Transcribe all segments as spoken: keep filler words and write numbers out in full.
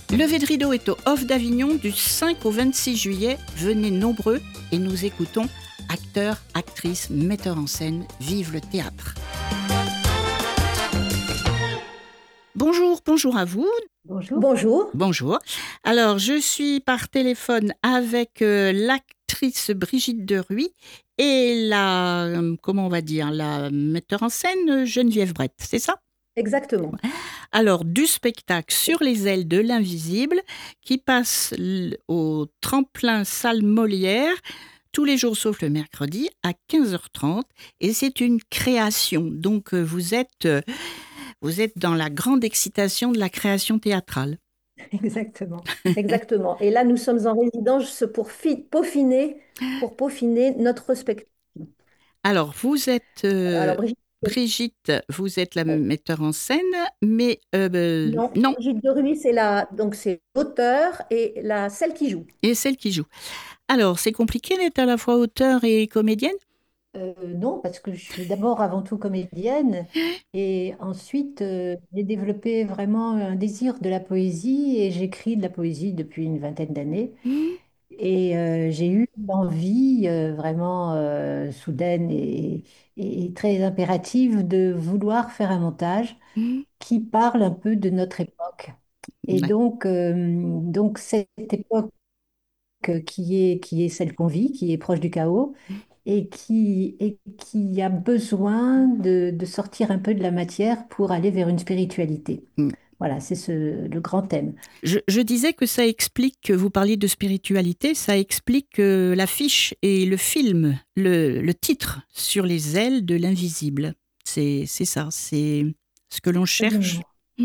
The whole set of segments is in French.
Lever de rideau est au Off d'Avignon du cinq au vingt-six juillet. Venez nombreux et nous écoutons acteurs, actrices, metteurs en scène. Vive le théâtre. Bonjour, bonjour à vous. Bonjour. Bonjour. Bonjour. Alors, je suis par téléphone avec euh, l'actrice Brigitte Deruy et la, euh, comment on va dire, la metteur en scène Geneviève Brett, c'est ça ? Exactement. Alors, du spectacle Sur les ailes de l'invisible qui passe l- au tremplin salle Molière tous les jours sauf le mercredi à quinze heures trente et c'est une création. Donc, euh, vous êtes, euh, vous êtes dans la grande excitation de la création théâtrale. Exactement. Exactement. Et là, nous sommes en résidence pour fi- peaufiner, pour peaufiner notre spectacle. Alors, vous êtes euh, Alors, Brigitte, Brigitte, vous êtes la euh, metteur en scène, mais euh, euh, non, non, Brigitte Deruy, c'est la, donc c'est l'auteur et la, celle qui joue. et celle qui joue. Alors, c'est compliqué d'être à la fois auteur et comédienne ? Euh, non, parce que je suis d'abord avant tout comédienne et ensuite euh, j'ai développé vraiment un désir de la poésie et j'écris de la poésie depuis une vingtaine d'années. Mhm. Et euh, j'ai eu l'envie euh, vraiment euh, soudaine et, et- et très impérative de vouloir faire un montage Mhm. qui parle un peu de notre époque. Et Ouais. donc, euh, donc cette époque qui est, qui est celle qu'on vit, qui est proche du chaos, et qui, et qui a besoin de, de sortir un peu de la matière pour aller vers une spiritualité. Mhm. Voilà, c'est ce, le grand thème. Je, je disais que ça explique, que vous parliez de spiritualité, ça explique euh, l'affiche et le film, le, le titre, Sur les ailes de l'invisible. C'est, c'est ça, c'est ce que l'on cherche. Absolument.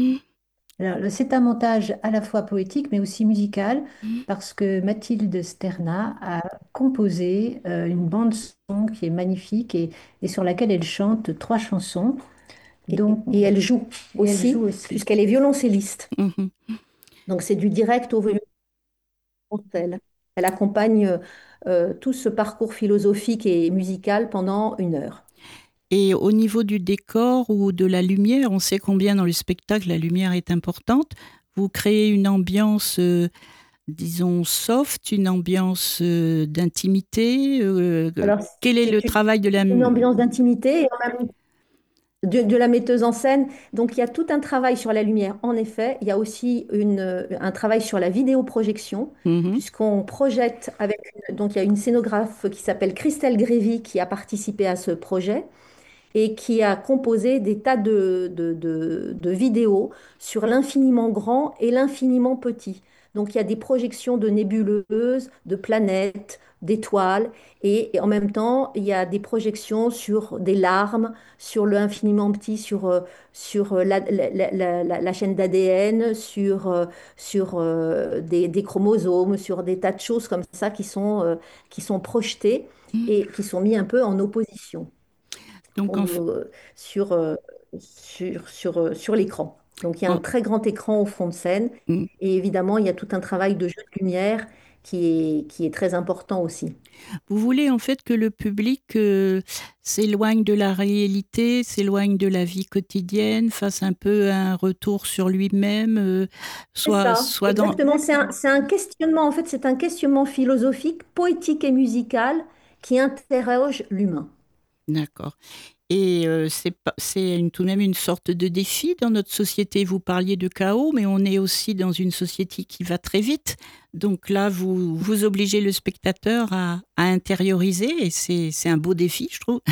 Alors, le- c'est un montage à la fois poétique mais aussi musical Mhm. parce que Mathilde Sterna a composé euh, une bande son qui est magnifique et, et sur laquelle elle chante trois chansons. Et, Donc, et elle joue et elle aussi, joue aussi. puisqu'elle est violoncelliste. Mhm. Donc c'est du direct au violoncelle. Elle accompagne euh, tout ce parcours philosophique et musical pendant une heure. Et au niveau du décor ou de la lumière, on sait combien dans le spectacle la lumière est importante. Vous créez une ambiance, euh, disons, soft, une ambiance euh, d'intimité. euh, Alors quel est le c'est une travail de la... une ambiance d'intimité et en même de, de la metteuse en scène. Donc, il y a tout un travail sur la lumière. En effet, il y a aussi une, un travail sur la vidéoprojection, Mhm. puisqu'on projette avec... Donc, il y a une scénographe qui s'appelle Christelle Grévy qui a participé à ce projet et qui a composé des tas de, de, de- de vidéos sur l'infiniment grand et l'infiniment petit. Donc il y a des projections de nébuleuses, de planètes, d'étoiles, et, et en même temps, il y a des projections sur des larmes, sur le infiniment petit, sur, euh, sur euh, la, la- la- la- la chaîne d'A D N, sur, euh, sur euh, des, des chromosomes, sur des tas de choses comme ça qui sont, euh, qui sont projetées et qui sont mis un peu en opposition Donc, en, f- au- sur, euh, sur, sur, euh, sur l'écran. Donc il y a un en- très grand écran au fond de scène mm. et évidemment il y a tout un travail de jeu de lumière qui est, qui est très important aussi. Vous voulez en fait que le public euh, s'éloigne de la réalité, s'éloigne de la vie quotidienne, fasse un peu un retour sur lui-même, euh, C'est soit, ça, soit dans... exactement. C'est un, c'est un questionnement, en fait, c'est un questionnement philosophique, poétique et musical qui interroge l'humain. D'accord. Et euh, c'est pas, c'est une, tout de même une sorte de défi dans notre société. Vous parliez de chaos, mais on est aussi dans une société qui va très vite. Donc là, vous, vous obligez le spectateur à, à intérioriser et c'est, c'est un beau défi, je trouve.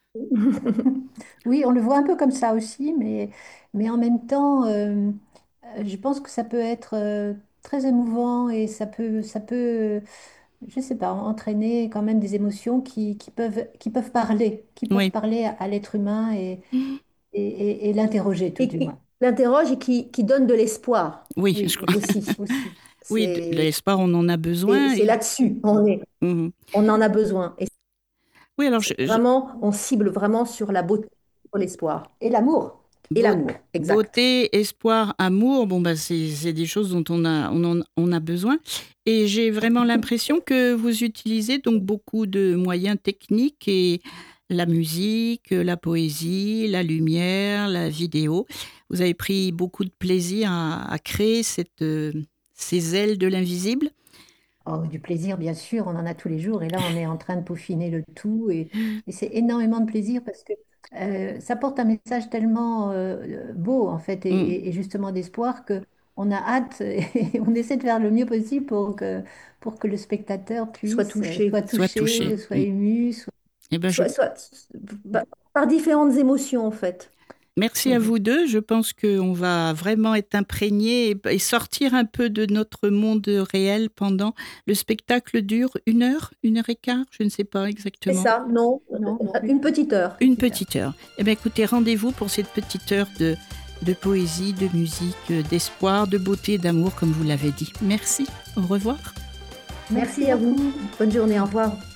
Oui, on le voit un peu comme ça aussi, mais, mais en même temps, euh, euh, je pense que ça peut être euh, très émouvant et ça peut, ça peut, je sais pas, entraîner quand même des émotions qui, qui peuvent, qui peuvent parler, qui peuvent Oui, parler à, à l'être humain et, et, et- et l'interroger tout et du qui, moins. L'interroge et qui, qui donne de l'espoir. oui, je Oui, crois. aussi, aussi. Oui, de C'est, l'espoir, on en a c'est, besoin. c'est Et... là-dessus, on est, Mhm. on en a besoin. Et Oui, alors je, c'est je- vraiment, on cible vraiment sur la beauté, sur l'espoir. Et l'amour. Et beau- l'amour, exact. beauté, espoir, amour, bon bah c'est, c'est des choses dont on a, on en- on a besoin. Et j'ai vraiment l'impression que vous utilisez donc beaucoup de moyens techniques et la musique, la poésie, la lumière, la vidéo. Vous avez pris beaucoup de plaisir à, à créer cette, euh, ces ailes de l'invisible? Oh, du plaisir, bien sûr, on en a tous les jours. Et là, on est en train de peaufiner le tout. Et, et c'est énormément de plaisir parce que euh, ça porte un message tellement euh, beau, en fait, et, Mm. et- et justement d'espoir que on a hâte et on essaie de faire le mieux possible pour que, pour que le spectateur Soit puisse, euh, touché. soit Soit touché. touché, soit Mm. ému, soit... Eh ben, je Soit, soit, bah, par différentes émotions, en fait. Merci à Mhm. vous deux. Je pense qu'on va vraiment être imprégné et, et sortir un peu de notre monde réel pendant le spectacle dure une heure, une heure et quart, je ne sais pas C'est exactement. ça, non, Non, euh, une petite heure. Une petite heure. petite heure. Eh bien, écoutez, rendez-vous pour cette petite heure de, de poésie, de musique, d'espoir, de beauté, d'amour, comme vous l'avez dit. Merci. Au revoir. Merci à vous. beaucoup. Bonne journée, au revoir.